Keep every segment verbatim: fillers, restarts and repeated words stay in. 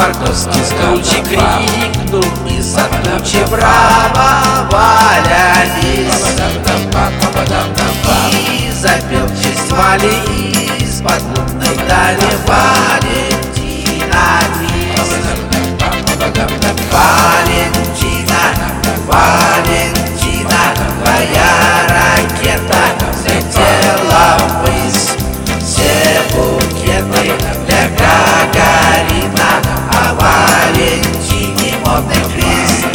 мордовский случай крикнул, и за тучи браво Валя весь, и запел в честь Вали из-под лунной дали Валентина весь. Валентина, Валентина, твоя ракета взлетела ввысь. Все букеты для Гагарина, а Валентине модный квиз.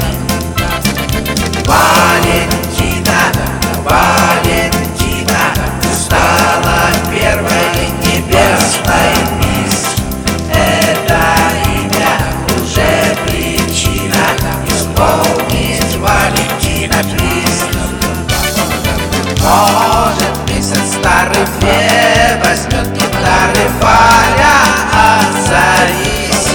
Валентина, Валентина, ты стала первой небесной мисс. Это имя уже причина исполнить Валентина квиз. Может, месяц старый две возьмет гитары Валя, озарись.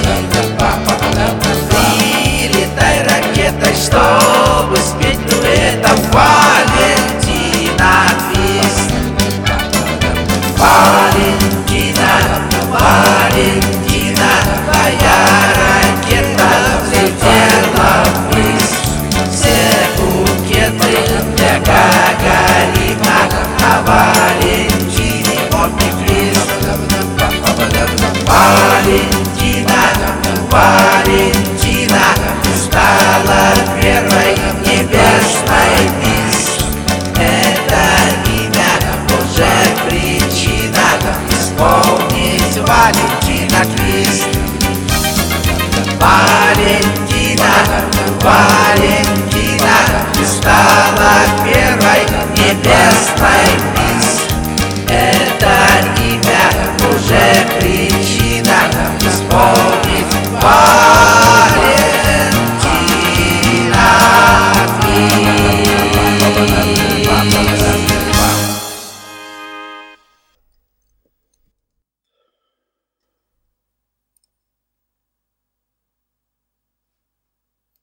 Прилетай ракетой, чтобы спеть дуэтом Валентина квиз. Валентина, Валентина, твоя ракета взлетела ввысь. Все букеты для Гагарина, а Валентине модный квиз. Валентина, Валентина, ты стала первой небесной мисс. Это имя уже причина исполнить Валентина квиз. Валентина, Валентина, ты стала первой небесной